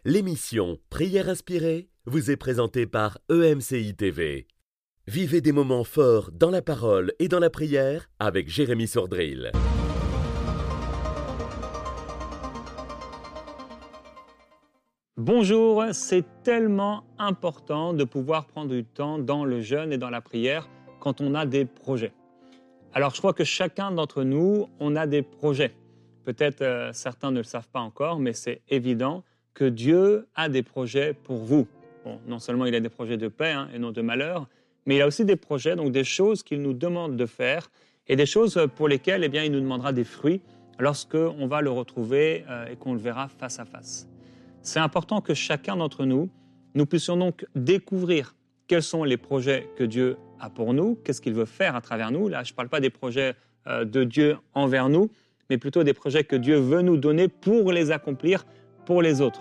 L'émission Prière inspirée vous est présentée par EMCI TV. Vivez des moments forts dans la parole et dans la prière avec Jérémy Sordrill. Bonjour, c'est tellement important de pouvoir prendre du temps dans le jeûne et dans la prière quand on a des projets. Alors je crois que chacun d'entre nous, on a des projets. Peut-être certains ne le savent pas encore, mais c'est évident que Dieu a des projets pour vous. Bon, non seulement il a des projets de paix et non de malheur, mais il a aussi des projets, donc des choses qu'il nous demande de faire et des choses pour lesquelles il nous demandera des fruits lorsqu'on va le retrouver et qu'on le verra face à face. C'est important que chacun d'entre nous, nous puissions donc découvrir quels sont les projets que Dieu a pour nous, qu'est-ce qu'il veut faire à travers nous. Là, je ne parle pas des projets de Dieu envers nous, mais plutôt des projets que Dieu veut nous donner pour les accomplir pour les autres,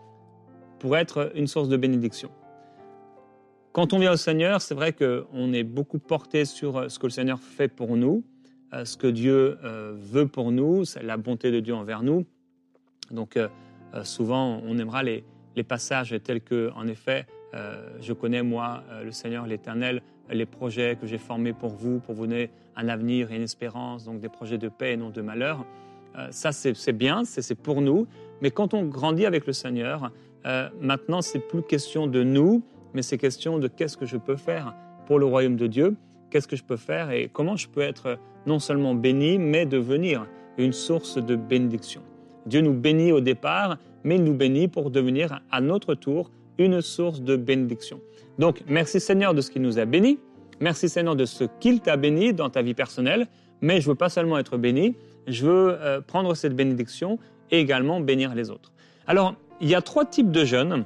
pour être une source de bénédiction. Quand on vient au Seigneur, c'est vrai qu'on est beaucoup porté sur ce que le Seigneur fait pour nous, ce que Dieu veut pour nous, c'est la bonté de Dieu envers nous. Donc, souvent, on aimera les passages tels que, en effet, je connais, moi, le Seigneur, l'Éternel, les projets que j'ai formés pour vous donner un avenir et une espérance, donc des projets de paix et non de malheur. Ça, c'est bien, c'est pour nous. Mais quand on grandit avec le Seigneur, maintenant, c'est plus question de nous, mais c'est question de qu'est-ce que je peux faire pour le royaume de Dieu, qu'est-ce que je peux faire et comment je peux être non seulement béni, mais devenir une source de bénédiction. Dieu nous bénit au départ, mais il nous bénit pour devenir à notre tour une source de bénédiction. Donc, merci Seigneur de ce qu'il nous a bénis, merci Seigneur de ce qu'il t'a béni dans ta vie personnelle, mais je ne veux pas seulement être béni, je veux prendre cette bénédiction et également bénir les autres. Alors, il y a 3 types de jeûnes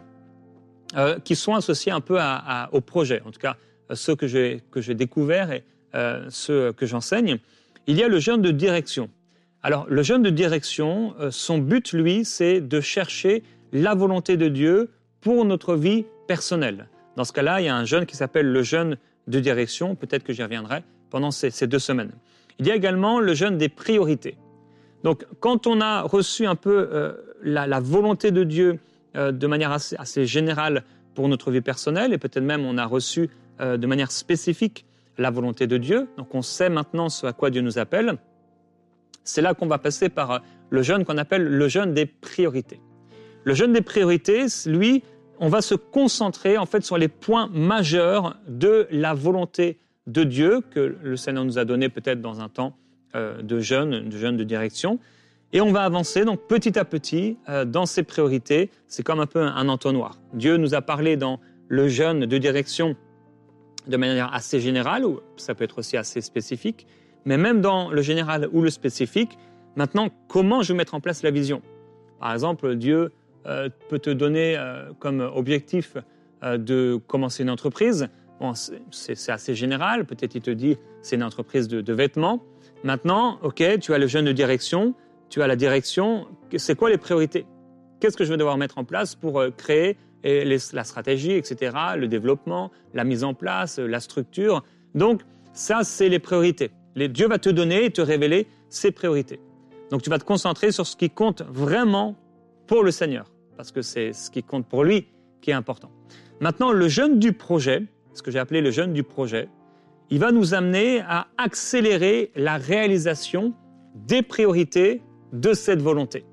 qui sont associés un peu au projet, en tout cas ceux que j'ai découverts et ceux que j'enseigne. Il y a le jeûne de direction. Alors, le jeûne de direction, son but, lui, c'est de chercher la volonté de Dieu pour notre vie personnelle. Dans ce cas-là, il y a un jeûne qui s'appelle le jeûne de direction, peut-être que j'y reviendrai pendant ces 2 semaines. Il y a également le jeûne des priorités. Donc, quand on a reçu un peu la volonté de Dieu de manière assez générale pour notre vie personnelle, et peut-être même on a reçu de manière spécifique la volonté de Dieu, donc on sait maintenant ce à quoi Dieu nous appelle, c'est là qu'on va passer par le jeûne qu'on appelle le jeûne des priorités. Le jeûne des priorités, lui, on va se concentrer en fait sur les points majeurs de la volonté de Dieu que le Seigneur nous a donné peut-être dans un temps de jeûne de direction. Et on va avancer donc petit à petit dans ces priorités. C'est comme un peu un entonnoir. Dieu nous a parlé dans le jeûne de direction de manière assez générale, ou ça peut être aussi assez spécifique, mais même dans le général ou le spécifique, maintenant, comment je vais mettre en place la vision ? Par exemple, Dieu peut te donner comme objectif de commencer une entreprise. Bon, c'est assez général. Peut-être il te dit c'est une entreprise de vêtements. Maintenant, ok, tu as le jeûne de direction, tu as la direction. C'est quoi les priorités ? Qu'est-ce que je vais devoir mettre en place pour créer la stratégie, etc., le développement, la mise en place, la structure. Donc, ça, c'est les priorités. Dieu va te donner et te révéler ses priorités. Donc, tu vas te concentrer sur ce qui compte vraiment pour le Seigneur, parce que c'est ce qui compte pour lui qui est important. Maintenant, le jeûne du projet, ce que j'ai appelé le jeûne du projet, il va nous amener à accélérer la réalisation des priorités de cette volonté.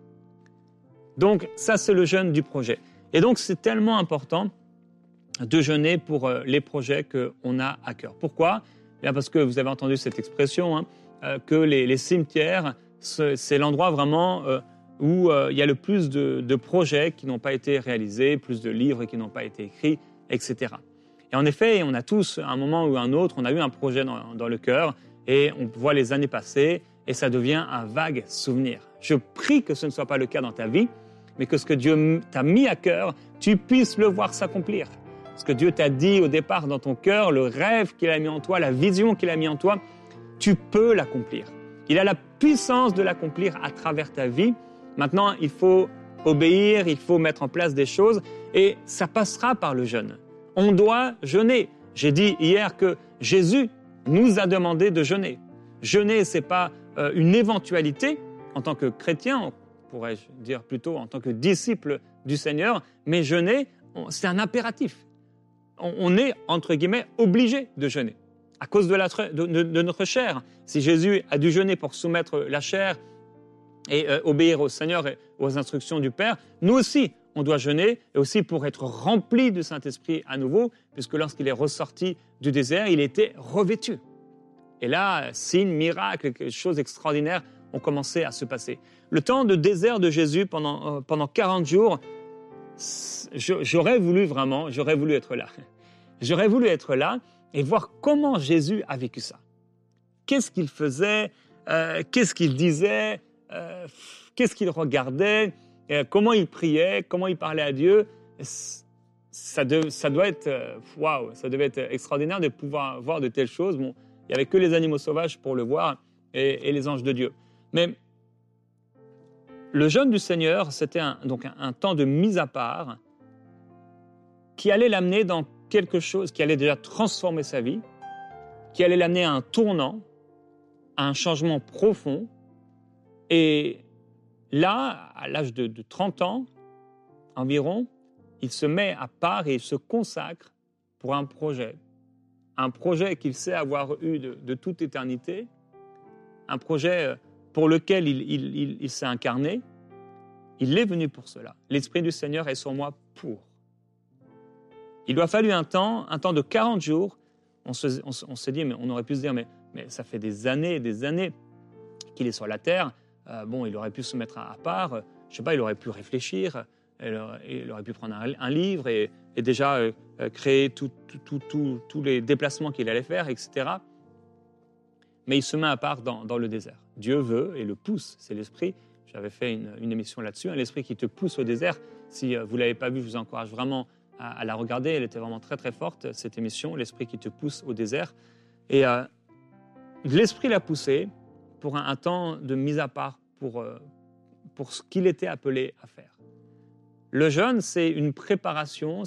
Donc, ça, c'est le jeûne du projet. Et donc, c'est tellement important de jeûner pour les projets qu'on a à cœur. Pourquoi ? Bien parce que vous avez entendu cette expression, que les cimetières, c'est l'endroit vraiment où il y a le plus de projets qui n'ont pas été réalisés, plus de livres qui n'ont pas été écrits, etc. Et en effet, on a tous, à un moment ou à un autre, on a eu un projet dans le cœur et on voit les années passer et ça devient un vague souvenir. Je prie que ce ne soit pas le cas dans ta vie, mais que ce que Dieu t'a mis à cœur, tu puisses le voir s'accomplir. Ce que Dieu t'a dit au départ dans ton cœur, le rêve qu'il a mis en toi, la vision qu'il a mis en toi, tu peux l'accomplir. Il a la puissance de l'accomplir à travers ta vie. Maintenant, il faut obéir, il faut mettre en place des choses et ça passera par le jeûne. On doit jeûner. J'ai dit hier que Jésus nous a demandé de jeûner. Jeûner, ce n'est pas une éventualité en tant que chrétien, pourrais-je dire plutôt en tant que disciple du Seigneur, mais jeûner, c'est un impératif. On est, entre guillemets, obligé de jeûner à cause de notre chair. Si Jésus a dû jeûner pour soumettre la chair et obéir au Seigneur et aux instructions du Père, nous aussi, on doit jeûner, et aussi pour être rempli du Saint-Esprit à nouveau, puisque lorsqu'il est ressorti du désert, il était revêtu. Et là, signes, miracles, choses extraordinaires ont commencé à se passer. Le temps de désert de Jésus pendant 40 jours, j'aurais voulu être là. J'aurais voulu être là et voir comment Jésus a vécu ça. Qu'est-ce qu'il faisait, qu'est-ce qu'il disait, qu'est-ce qu'il regardait, comment il priait, comment il parlait à Dieu. Ça doit être, ça devait être extraordinaire de pouvoir voir de telles choses. Bon, il n'y avait que les animaux sauvages pour le voir et les anges de Dieu. Mais le jeûne du Seigneur, c'était donc un temps de mise à part qui allait l'amener dans quelque chose qui allait déjà transformer sa vie, qui allait l'amener à un tournant, à un changement profond. Et là, à l'âge de 30 ans environ, il se met à part et il se consacre pour un projet qu'il sait avoir eu de toute éternité, un projet pour lequel il s'est incarné. Il est venu pour cela. L'Esprit du Seigneur est sur moi pour. Il lui a fallu un temps de 40 jours. On s'est dit, mais on aurait pu se dire, mais ça fait des années et des années qu'il est sur la terre. Il aurait pu se mettre à part. Je sais pas, il aurait pu réfléchir. Il aurait pu prendre un livre et déjà créer tous les déplacements qu'il allait faire, etc. Mais il se met à part dans le désert. Dieu veut et le pousse, c'est l'Esprit. J'avais fait une émission là-dessus, l'Esprit qui te pousse au désert. Si vous ne l'avez pas vu, je vous encourage vraiment à la regarder. Elle était vraiment très très forte, cette émission, l'Esprit qui te pousse au désert. Et l'Esprit l'a poussé pour un temps de mise à part pour ce qu'il était appelé à faire. Le jeûne, c'est une préparation,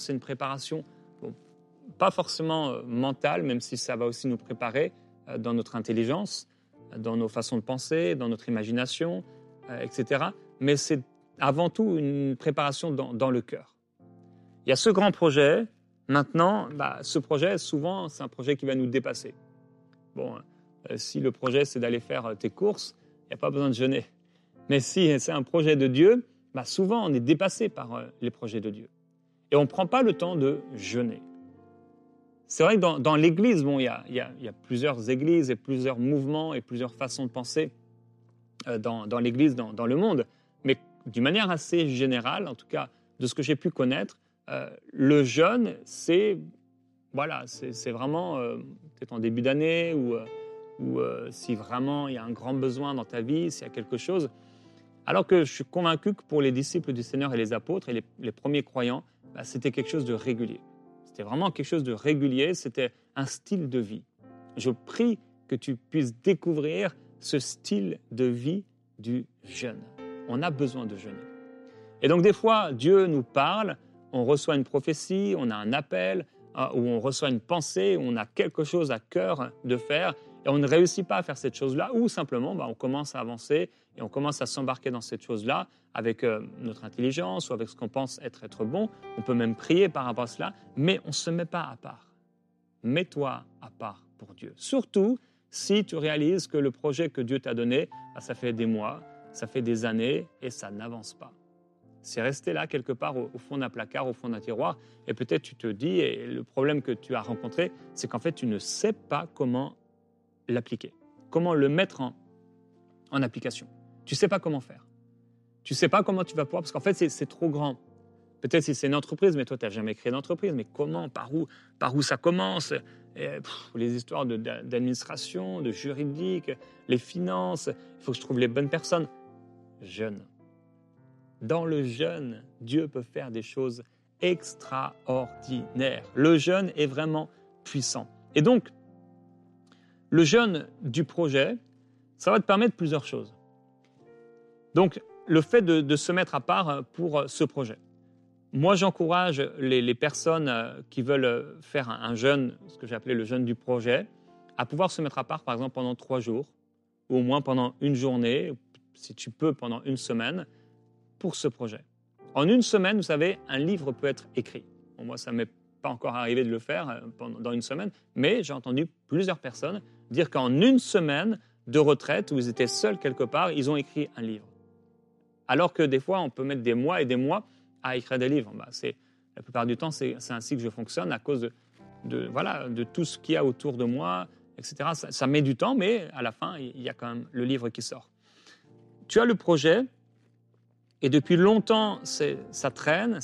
pas forcément mentale, même si ça va aussi nous préparer dans notre intelligence, dans nos façons de penser, dans notre imagination, etc. Mais c'est avant tout une préparation dans le cœur. Il y a ce grand projet. Maintenant, ce projet, souvent, c'est un projet qui va nous dépasser. Si le projet, c'est d'aller faire tes courses, il n'y a pas besoin de jeûner. Mais si c'est un projet de Dieu, souvent, on est dépassé par les projets de Dieu. Et on ne prend pas le temps de jeûner. C'est vrai que dans l'Église, il y a plusieurs églises et plusieurs mouvements et plusieurs façons de penser dans l'Église, dans le monde. Mais d'une manière assez générale, en tout cas de ce que j'ai pu connaître, le jeûne, c'est vraiment peut-être en début d'année ou si vraiment il y a un grand besoin dans ta vie, s'il y a quelque chose. Alors que je suis convaincu que pour les disciples du Seigneur et les apôtres et les premiers croyants, c'était quelque chose de régulier. C'était vraiment quelque chose de régulier, c'était un style de vie. Je prie que tu puisses découvrir ce style de vie du jeûne. On a besoin de jeûner. Et donc des fois, Dieu nous parle, on reçoit une prophétie, on a un appel, ou on reçoit une pensée, on a quelque chose à cœur de faire, et on ne réussit pas à faire cette chose-là, ou simplement on commence à avancer et on commence à s'embarquer dans cette chose-là avec notre intelligence ou avec ce qu'on pense être bon. On peut même prier par rapport à cela, mais on ne se met pas à part. Mets-toi à part pour Dieu. Surtout si tu réalises que le projet que Dieu t'a donné, ça fait des mois, ça fait des années et ça n'avance pas. C'est resté là quelque part au fond d'un placard, au fond d'un tiroir, et peut-être tu te dis, et le problème que tu as rencontré, c'est qu'en fait tu ne sais pas comment l'appliquer, comment le mettre en application. Tu ne sais pas comment faire. Tu ne sais pas comment tu vas pouvoir, parce qu'en fait, c'est trop grand. Peut-être si c'est une entreprise, mais toi, tu n'as jamais créé d'entreprise. Mais comment, par où ça commence? Les histoires d'administration, de juridique, les finances. Il faut que je trouve les bonnes personnes. Jeûne. Dans le jeûne, Dieu peut faire des choses extraordinaires. Le jeûne est vraiment puissant. Et donc, le jeûne du projet, ça va te permettre plusieurs choses. Donc, le fait de se mettre à part pour ce projet. Moi, j'encourage les personnes qui veulent faire un jeûne, ce que j'ai appelé le jeûne du projet, à pouvoir se mettre à part, par exemple, pendant 3 jours, ou au moins pendant une journée, si tu peux, pendant une semaine, pour ce projet. En une semaine, vous savez, un livre peut être écrit. Bon, moi, ça ne m'est pas encore arrivé de le faire dans une semaine, mais j'ai entendu plusieurs personnes dire qu'en une semaine de retraite, où ils étaient seuls quelque part, ils ont écrit un livre. Alors que des fois, on peut mettre des mois et des mois à écrire des livres. La plupart du temps, c'est ainsi que je fonctionne à cause de tout ce qu'il y a autour de moi, etc. Ça met du temps, mais à la fin, il y a quand même le livre qui sort. Tu as le projet, et depuis longtemps, ça traîne.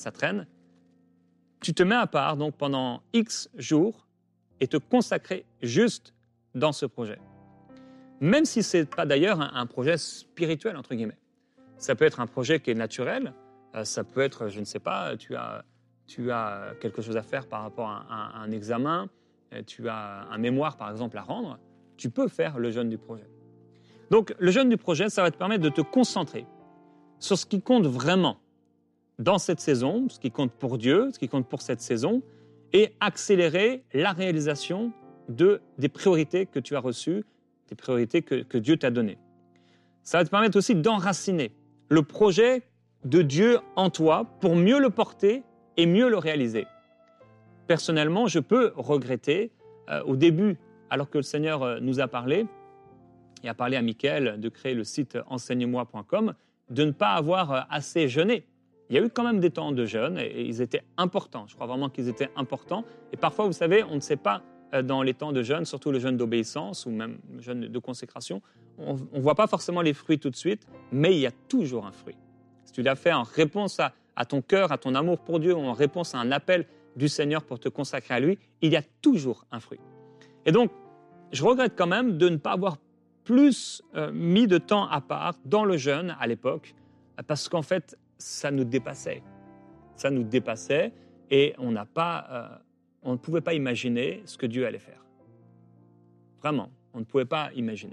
Tu te mets à part donc pendant X jours et te consacrer juste dans ce projet. Même si ce n'est pas d'ailleurs un projet spirituel, entre guillemets. Ça peut être un projet qui est naturel, ça peut être, je ne sais pas, tu as quelque chose à faire par rapport à un examen, tu as un mémoire par exemple à rendre, tu peux faire le jeûne du projet. Donc le jeûne du projet, ça va te permettre de te concentrer sur ce qui compte vraiment dans cette saison, ce qui compte pour Dieu, ce qui compte pour cette saison, et accélérer la réalisation des priorités que tu as reçues, des priorités que Dieu t'a données. Ça va te permettre aussi d'enraciner le projet de Dieu en toi pour mieux le porter et mieux le réaliser. Personnellement, je peux regretter au début, alors que le Seigneur nous a parlé, et a parlé à Mickaël de créer le site enseigne-moi.com, de ne pas avoir assez jeûné. Il y a eu quand même des temps de jeûne et ils étaient importants. Je crois vraiment qu'ils étaient importants. Et parfois, vous savez, on ne sait pas dans les temps de jeûne, surtout le jeûne d'obéissance ou même le jeûne de consécration, on ne voit pas forcément les fruits tout de suite, mais il y a toujours un fruit. Si tu l'as fait en réponse à ton cœur, à ton amour pour Dieu, ou en réponse à un appel du Seigneur pour te consacrer à lui, il y a toujours un fruit. Et donc, je regrette quand même de ne pas avoir plus mis de temps à part dans le jeûne à l'époque, parce qu'en fait, ça nous dépassait. Ça nous dépassait et on ne pouvait pas imaginer ce que Dieu allait faire. Vraiment, on ne pouvait pas imaginer.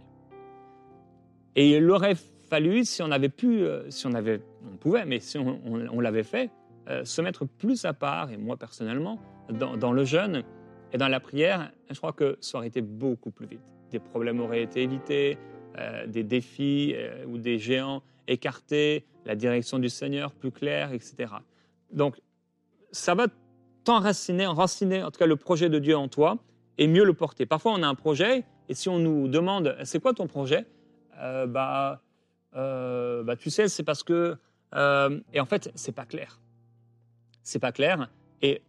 Et il aurait fallu, si on avait pu, on pouvait, mais si on l'avait fait, se mettre plus à part, et moi personnellement, dans le jeûne et dans la prière, je crois que ça aurait été beaucoup plus vite. Des problèmes auraient été évités, des défis ou des géants écartés, la direction du Seigneur plus claire, etc. Donc, ça va enraciner en tout cas le projet de Dieu en toi et mieux le porter. Parfois, on a un projet et si on nous demande « c'est quoi ton projet ?» tu sais, c'est parce que… et en fait, c'est pas clair. C'est pas clair. Et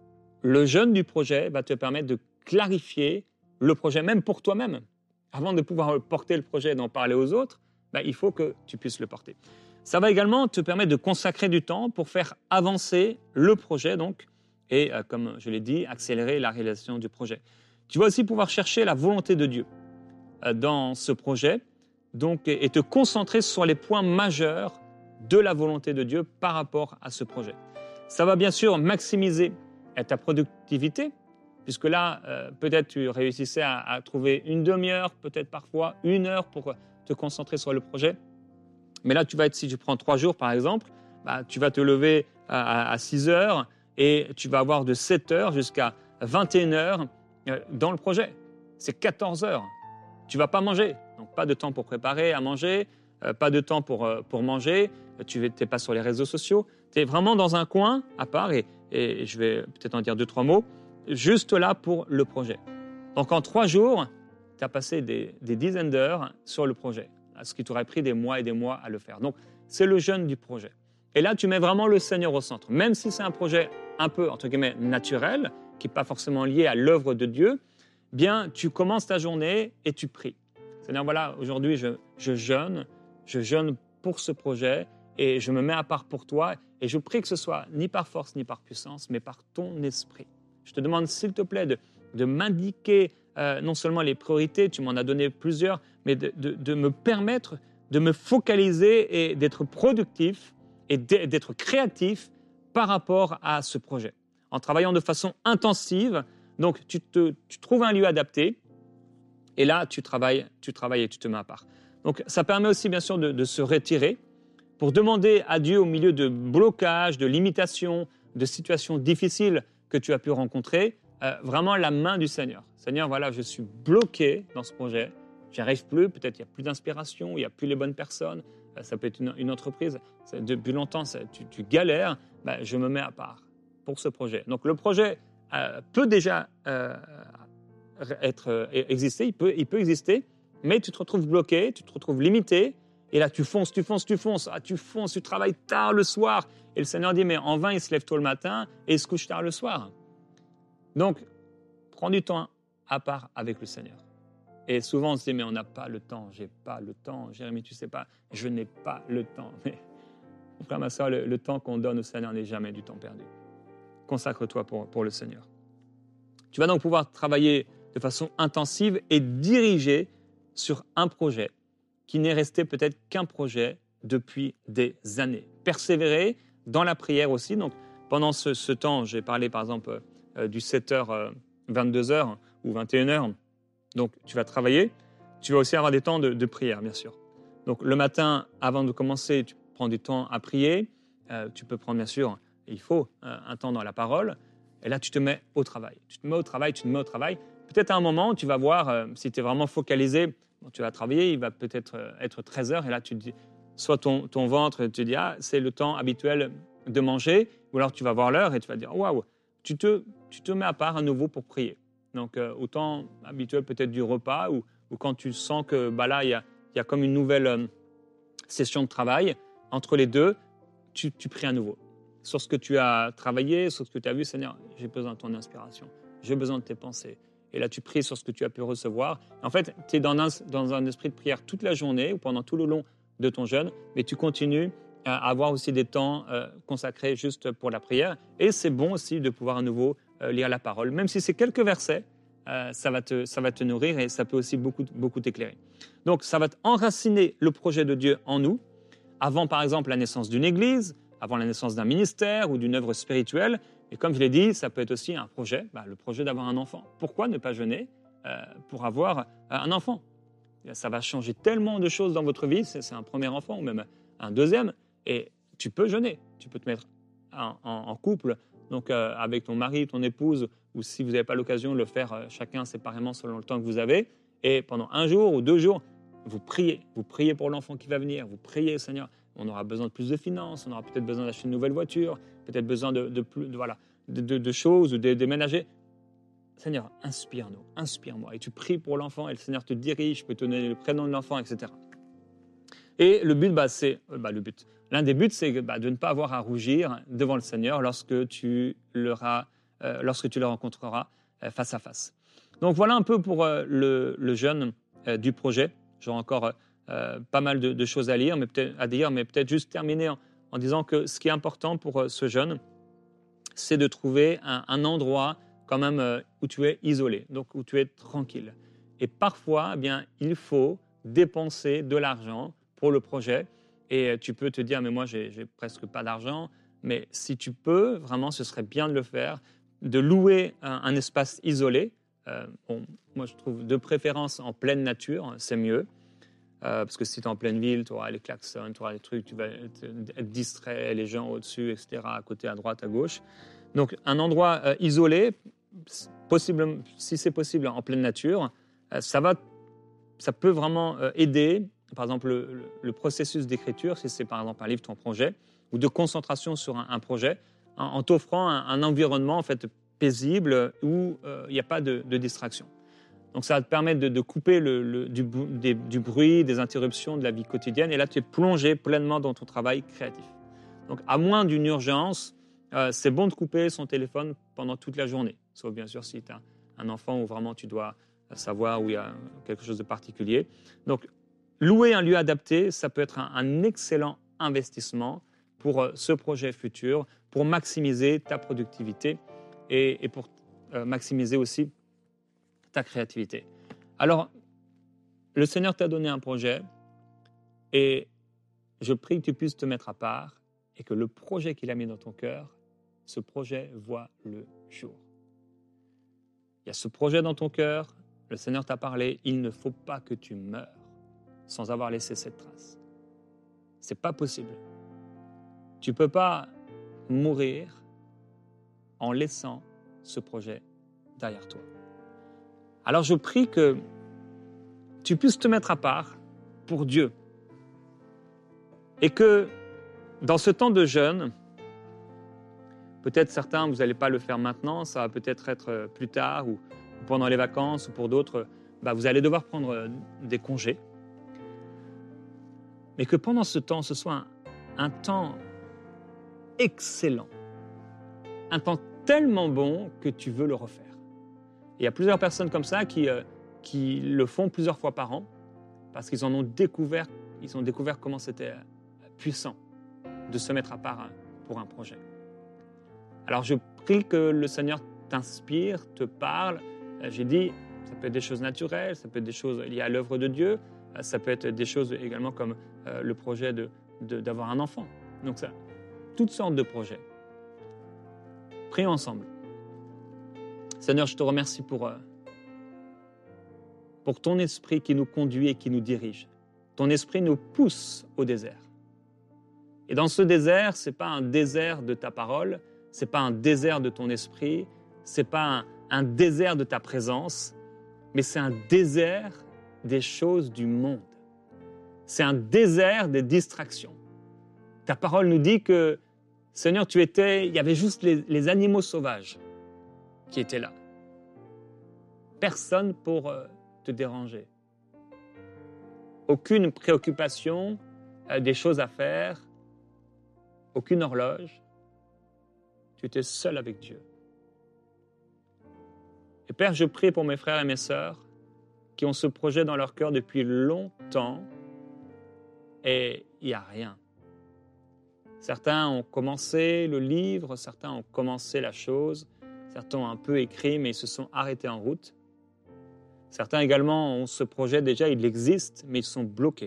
le jeûne du projet va te permettre de clarifier le projet, même pour toi-même. Avant de pouvoir porter le projet et d'en parler aux autres, il faut que tu puisses le porter. Ça va également te permettre de consacrer du temps pour faire avancer le projet, donc, et comme je l'ai dit, accélérer la réalisation du projet. Tu vas aussi pouvoir chercher la volonté de Dieu dans ce projet, donc, et te concentrer sur les points majeurs de la volonté de Dieu par rapport à ce projet. Ça va bien sûr maximiser ta productivité, puisque là, peut-être tu réussissais à trouver une demi-heure, peut-être parfois 1 heure pour te concentrer sur le projet. Mais là, si tu prends 3 jours par exemple, tu vas te lever à 6 heures et tu vas avoir de 7 heures jusqu'à 21 heures dans le projet. C'est 14 heures. Tu ne vas pas manger, donc pas de temps pour préparer à manger, pas de temps pour manger, tu n'es pas sur les réseaux sociaux, tu es vraiment dans un coin à part et je vais peut-être en dire 2-3 mots, juste là pour le projet. Donc en 3 jours, tu as passé des dizaines d'heures sur le projet, ce qui t'aurait pris des mois et des mois à le faire. Donc c'est le jeûne du projet. Et là, tu mets vraiment le Seigneur au centre. Même si c'est un projet un peu, entre guillemets, naturel, qui n'est pas forcément lié à l'œuvre de Dieu, bien, tu commences ta journée et tu pries. Seigneur, voilà, aujourd'hui, je jeûne pour ce projet et je me mets à part pour toi et je prie que ce soit ni par force ni par puissance, mais par ton esprit. Je te demande, s'il te plaît, de m'indiquer non seulement les priorités, tu m'en as donné plusieurs, mais de me permettre de me focaliser et d'être productif et d'être créatif par rapport à ce projet. En travaillant de façon intensive, donc tu trouves un lieu adapté et là tu travailles et tu te mets à part. Donc ça permet aussi bien sûr de se retirer pour demander à Dieu au milieu de blocages, de limitations, de situations difficiles que tu as pu rencontrer, vraiment la main du Seigneur. Seigneur, voilà, je suis bloqué dans ce projet, j'y arrive plus, peut-être il n'y a plus d'inspiration, il n'y a plus les bonnes personnes, ça peut être une entreprise. Depuis longtemps, tu galères, je me mets à part pour ce projet. Donc le projet peut déjà exister, il peut exister, mais tu te retrouves bloqué, tu te retrouves limité, et là tu fonces, tu travailles tard le soir, et le Seigneur dit, mais en vain, il se lève tôt le matin et il se couche tard le soir. Donc, prends du temps à part avec le Seigneur. Et souvent, on se dit, mais on n'a pas le temps, j'ai pas le temps. Jérémie, tu sais pas, je n'ai pas le temps. Mais, mon frère, ma soeur, le temps qu'on donne au Seigneur n'est jamais du temps perdu. Consacre-toi pour le Seigneur. Tu vas donc pouvoir travailler de façon intensive et dirigée sur un projet qui n'est resté peut-être qu'un projet depuis des années. Persévérer dans la prière aussi. Donc, pendant ce temps, j'ai parlé par exemple du 7h, 22h ou 21h. Donc, tu vas travailler. Tu vas aussi avoir des temps de prière, bien sûr. Donc, le matin, avant de commencer, tu prends du temps à prier. Tu peux prendre, bien sûr, il faut un temps dans la parole. Et là, tu te mets au travail. Tu te mets au travail. Peut-être à un moment, tu vas voir, si tu es vraiment focalisé, tu vas travailler, il va peut-être être 13h. Et là, tu te dis, soit ton ventre te dit, c'est le temps habituel de manger. Ou alors, tu vas voir l'heure et tu vas dire, waouh, tu te mets à part à nouveau pour prier. Donc, au temps habituel peut-être du repas ou quand tu sens que là, il y a comme une nouvelle session de travail. Entre les deux, tu pries à nouveau. Sur ce que tu as travaillé, sur ce que tu as vu, Seigneur, j'ai besoin de ton inspiration. J'ai besoin de tes pensées. Et là, tu pries sur ce que tu as pu recevoir. En fait, tu es dans un esprit de prière toute la journée ou pendant tout le long de ton jeûne, mais tu continues à avoir aussi des temps consacrés juste pour la prière. Et c'est bon aussi de pouvoir à nouveau lire la parole. Même si c'est quelques versets, ça va te nourrir et ça peut aussi beaucoup t'éclairer. Donc, ça va enraciner le projet de Dieu en nous. Avant, par exemple, la naissance d'une église, avant la naissance d'un ministère ou d'une œuvre spirituelle. Et comme je l'ai dit, ça peut être aussi un projet, le projet d'avoir un enfant. Pourquoi ne pas jeûner pour avoir un enfant? Ça va changer tellement de choses dans votre vie, c'est un premier enfant ou même un deuxième, et tu peux jeûner, tu peux te mettre en couple, donc avec ton mari, ton épouse, ou si vous n'avez pas l'occasion de le faire chacun séparément selon le temps que vous avez, et pendant 1 jour ou 2 jours, vous priez pour l'enfant qui va venir, vous priez, Seigneur, on aura besoin de plus de finances, on aura peut-être besoin d'acheter une nouvelle voiture, peut-être besoin de choses ou de déménager. Seigneur, inspire-nous, inspire-moi. Et tu pries pour l'enfant et le Seigneur te dirige, peut te donner le prénom de l'enfant, etc. Et le but, l'un des buts, c'est de ne pas avoir à rougir devant le Seigneur lorsque tu le rencontreras face à face. Donc voilà un peu pour le jeûne du projet. J'aurai encore pas mal de choses à dire, mais peut-être juste terminer en disant que ce qui est important pour ce jeûne, c'est de trouver un endroit quand même où tu es isolé, donc où tu es tranquille. Et parfois, il faut dépenser de l'argent pour le projet. Et tu peux te dire, mais moi, j'ai presque pas d'argent. Mais si tu peux, vraiment, ce serait bien de le faire, de louer un espace isolé. Moi, je trouve de préférence en pleine nature, c'est mieux. Parce que si tu es en pleine ville, tu auras les klaxons, tu auras les trucs, tu vas être distrait, les gens au-dessus, etc., à côté, à droite, à gauche. Donc, un endroit isolé, si c'est possible en pleine nature, ça peut vraiment aider, par exemple, le processus d'écriture, si c'est par exemple un livre, ton projet, ou de concentration sur un projet, en t'offrant un environnement en fait, paisible où il n'y a pas de distraction. Donc, ça va te permettre de couper du bruit, des interruptions de la vie quotidienne. Et là, tu es plongé pleinement dans ton travail créatif. Donc, à moins d'une urgence, c'est bon de couper son téléphone pendant toute la journée. Sauf bien sûr si tu as un enfant où vraiment tu dois savoir où il y a quelque chose de particulier. Donc, louer un lieu adapté, ça peut être un excellent investissement pour ce projet futur, pour maximiser ta productivité et pour maximiser aussi ta créativité. Alors, le Seigneur t'a donné un projet et je prie que tu puisses te mettre à part et que le projet qu'il a mis dans ton cœur, ce projet voit le jour. Il y a ce projet dans ton cœur, le Seigneur t'a parlé, il ne faut pas que tu meures sans avoir laissé cette trace. C'est pas possible. Tu ne peux pas mourir en laissant ce projet derrière toi. Alors je prie que tu puisses te mettre à part pour Dieu. Et que dans ce temps de jeûne, peut-être certains, vous n'allez pas le faire maintenant, ça va peut-être être plus tard ou pendant les vacances, ou pour d'autres, vous allez devoir prendre des congés. Mais que pendant ce temps, ce soit un temps excellent, un temps tellement bon que tu veux le refaire. Et il y a plusieurs personnes comme ça qui le font plusieurs fois par an, parce qu'ils ont découvert comment c'était puissant de se mettre à part pour un projet. Alors je prie que le Seigneur t'inspire, te parle. J'ai dit, ça peut être des choses naturelles, ça peut être des choses liées à l'œuvre de Dieu, ça peut être des choses également comme le projet d'avoir un enfant. Donc ça, toutes sortes de projets. Prions ensemble. Seigneur, je te remercie pour ton esprit qui nous conduit et qui nous dirige. Ton esprit nous pousse au désert. Et dans ce désert, ce n'est pas un désert de ta parole, ce n'est pas un désert de ton esprit, ce n'est pas un désert de ta présence, mais c'est un désert des choses du monde. C'est un désert des distractions. Ta parole nous dit que, Seigneur, il y avait juste les animaux sauvages qui étaient là. Personne pour te déranger. Aucune préoccupation, des choses à faire, aucune horloge. Tu étais seul avec Dieu. Et Père, je prie pour mes frères et mes sœurs qui ont ce projet dans leur cœur depuis longtemps et il n'y a rien. Certains ont commencé le livre, certains ont commencé la chose, certains ont un peu écrit mais ils se sont arrêtés en route. Certains également ont ce projet déjà, il existe, mais ils sont bloqués.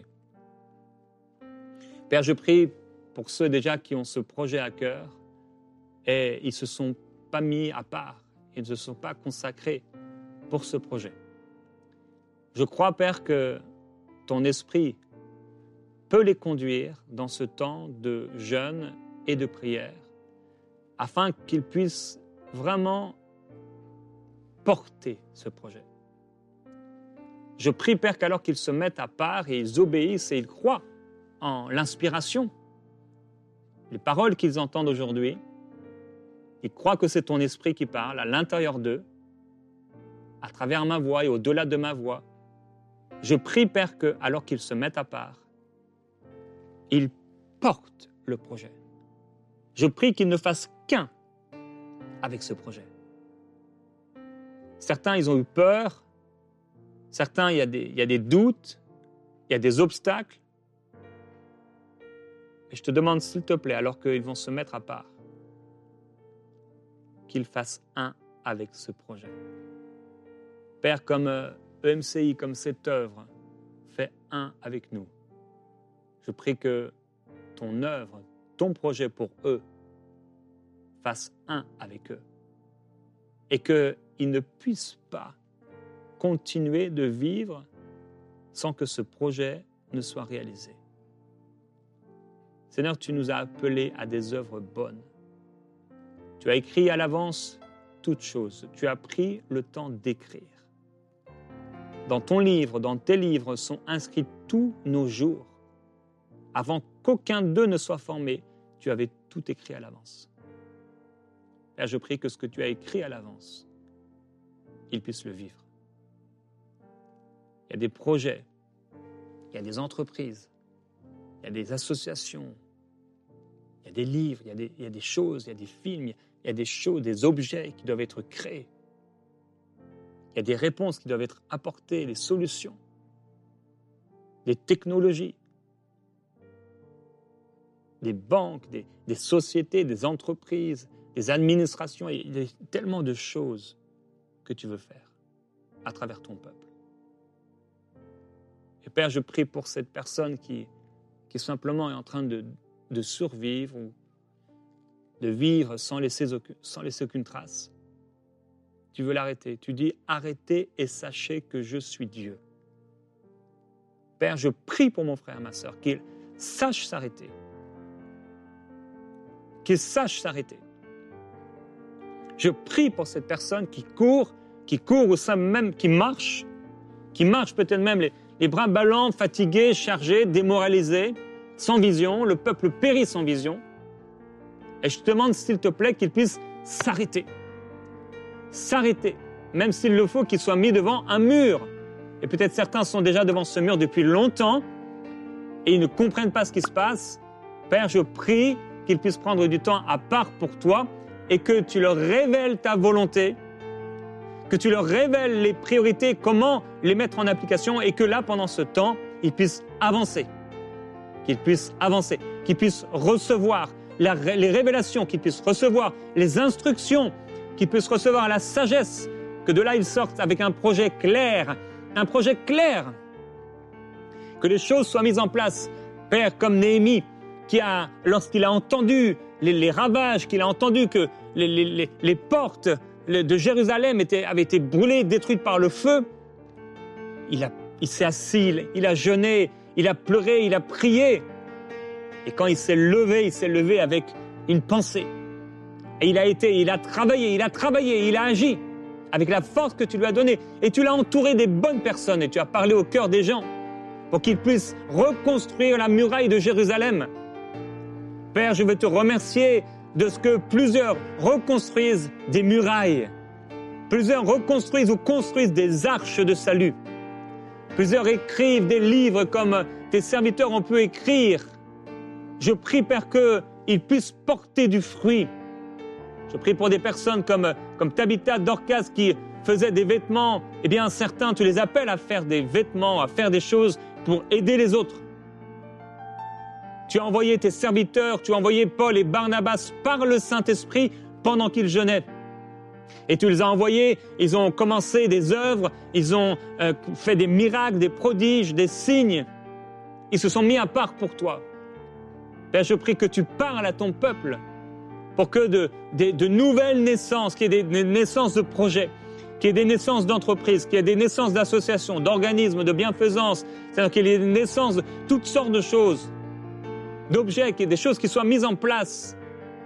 Père, je prie pour ceux déjà qui ont ce projet à cœur et ils ne se sont pas mis à part, ils ne se sont pas consacrés pour ce projet. Je crois, Père, que ton esprit peut les conduire dans ce temps de jeûne et de prière afin qu'ils puissent vraiment porter ce projet. Je prie, Père, qu'alors qu'ils se mettent à part et ils obéissent et ils croient en l'inspiration, les paroles qu'ils entendent aujourd'hui, ils croient que c'est ton esprit qui parle à l'intérieur d'eux, à travers ma voix et au-delà de ma voix. Je prie, Père, qu'alors qu'ils se mettent à part, ils portent le projet. Je prie qu'ils ne fassent qu'un avec ce projet. Certains, ils ont eu peur. Certains, il y a des doutes, il y a des obstacles. Et je te demande, s'il te plaît, alors qu'ils vont se mettre à part, qu'ils fassent un avec ce projet. Père, comme EMCI, comme cette œuvre, fais un avec nous. Je prie que ton œuvre, ton projet pour eux, fasse un avec eux. Et qu'ils ne puissent pas continuer de vivre sans que ce projet ne soit réalisé. Seigneur, tu nous as appelés à des œuvres bonnes. Tu as écrit à l'avance toutes choses. Tu as pris le temps d'écrire. Dans ton livre, dans tes livres, sont inscrits tous nos jours. Avant qu'aucun d'eux ne soit formé, tu avais tout écrit à l'avance. Père, je prie que ce que tu as écrit à l'avance, ils puissent le vivre. Il y a des projets, il y a des entreprises, il y a des associations, il y a des livres, il y a des choses, il y a des films, il y a des choses, des objets qui doivent être créés. Il y a des réponses qui doivent être apportées, des solutions, des technologies, des banques, des sociétés, des entreprises, des administrations. Il y a tellement de choses que tu veux faire à travers ton peuple. Et Père, je prie pour cette personne qui simplement est en train de survivre ou de vivre sans laisser aucune trace. Tu veux l'arrêter. Tu dis, arrêtez et sachez que je suis Dieu. Père, je prie pour mon frère, ma sœur, qu'il sache s'arrêter. Qu'il sache s'arrêter. Je prie pour cette personne qui court au sein même, qui marche peut-être même les bras ballants, fatigué, chargé, démoralisé, sans vision, le peuple périt sans vision. Et je te demande, s'il te plaît, qu'il puisse s'arrêter. S'arrêter, même s'il le faut qu'il soit mis devant un mur. Et peut-être certains sont déjà devant ce mur depuis longtemps et ils ne comprennent pas ce qui se passe. Père, je prie qu'ils puissent prendre du temps à part pour toi et que tu leur révèles ta volonté, que tu leur révèles les priorités, comment les mettre en application et que là, pendant ce temps, ils puissent avancer. Qu'ils puissent avancer, qu'ils puissent recevoir les révélations, qu'ils puissent recevoir les instructions, qu'ils puissent recevoir la sagesse, que de là ils sortent avec un projet clair, que les choses soient mises en place. Père, comme Néhémie, lorsqu'il a entendu les ravages, qu'il a entendu que les portes de Jérusalem avaient été brûlées, détruites par le feu, il s'est assis, il a jeûné, il a pleuré, il a prié. Et quand il s'est levé avec une pensée. Et il a travaillé, il a agi avec la force que tu lui as donnée. Et tu l'as entouré des bonnes personnes et tu as parlé au cœur des gens pour qu'ils puissent reconstruire la muraille de Jérusalem. Père, je veux te remercier de ce que plusieurs reconstruisent des murailles. Plusieurs reconstruisent ou construisent des arches de salut. Plusieurs écrivent des livres comme tes serviteurs ont pu écrire. Je prie, Père, qu'ils puissent porter du fruit. Je prie pour des personnes comme Tabitha, Dorcas, qui faisaient des vêtements. Eh bien, certains, tu les appelles à faire des vêtements, à faire des choses pour aider les autres. Tu as envoyé tes serviteurs, tu as envoyé Paul et Barnabas par le Saint-Esprit pendant qu'ils jeûnaient. Et tu les as envoyés, ils ont commencé des œuvres, ils ont fait des miracles, des prodiges, des signes. Ils se sont mis à part pour toi. Père, je prie que tu parles à ton peuple pour que de nouvelles naissances, qu'il y ait des naissances de projets, qu'il y ait des naissances d'entreprises, qu'il y ait des naissances d'associations, d'organismes, de bienfaisance, c'est-à-dire qu'il y ait des naissances de toutes sortes de choses, d'objets, qu'il y ait des choses qui soient mises en place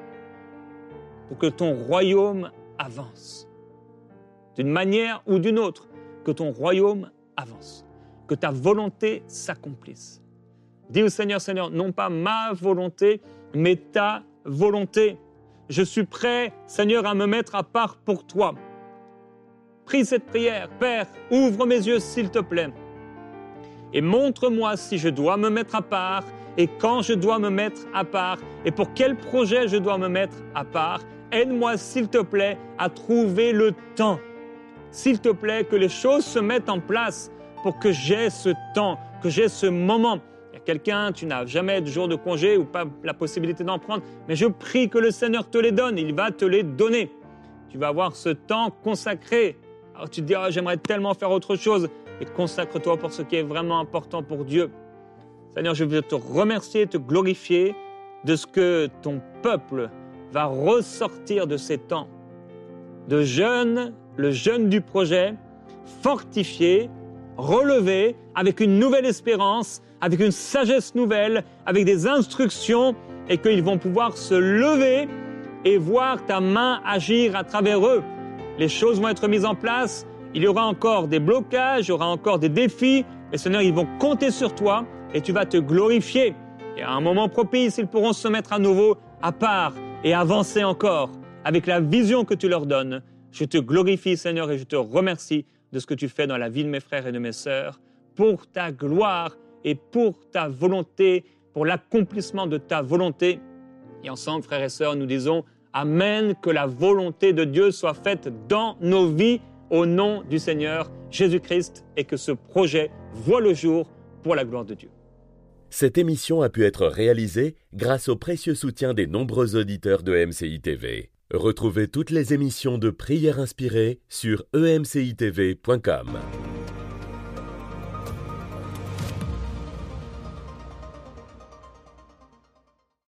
pour que ton royaume avance. D'une manière ou d'une autre, que ton royaume avance, que ta volonté s'accomplisse. Dis au Seigneur, Seigneur, non pas ma volonté, mais ta volonté. Je suis prêt, Seigneur, à me mettre à part pour toi. Prie cette prière. Père, ouvre mes yeux, s'il te plaît. Et montre-moi si je dois me mettre à part et quand je dois me mettre à part et pour quel projet je dois me mettre à part. Aide-moi, s'il te plaît, à trouver le temps. S'il te plaît, que les choses se mettent en place pour que j'ai ce temps, que j'ai ce moment. Il y a quelqu'un, tu n'as jamais de jour de congé ou pas la possibilité d'en prendre, mais je prie que le Seigneur te les donne, il va te les donner. Tu vas avoir ce temps consacré. Alors tu te dis, j'aimerais tellement faire autre chose, et consacre-toi pour ce qui est vraiment important pour Dieu. Seigneur, je veux te remercier, te glorifier de ce que ton peuple va ressortir de ces temps de jeûne, le jeûne du projet, fortifié, relevé, avec une nouvelle espérance, avec une sagesse nouvelle, avec des instructions, et qu'ils vont pouvoir se lever et voir ta main agir à travers eux. Les choses vont être mises en place, il y aura encore des blocages, il y aura encore des défis, et Seigneur, ils vont compter sur toi, et tu vas te glorifier. Et à un moment propice, ils pourront se mettre à nouveau à part et avancer encore avec la vision que tu leur donnes. Je te glorifie, Seigneur, et je te remercie de ce que tu fais dans la vie de mes frères et de mes sœurs, pour ta gloire et pour ta volonté, pour l'accomplissement de ta volonté. Et ensemble, frères et sœurs, nous disons Amen, que la volonté de Dieu soit faite dans nos vies au nom du Seigneur Jésus-Christ et que ce projet voit le jour pour la gloire de Dieu. Cette émission a pu être réalisée grâce au précieux soutien des nombreux auditeurs de MCI TV. Retrouvez toutes les émissions de Prières inspirées sur emcitv.com.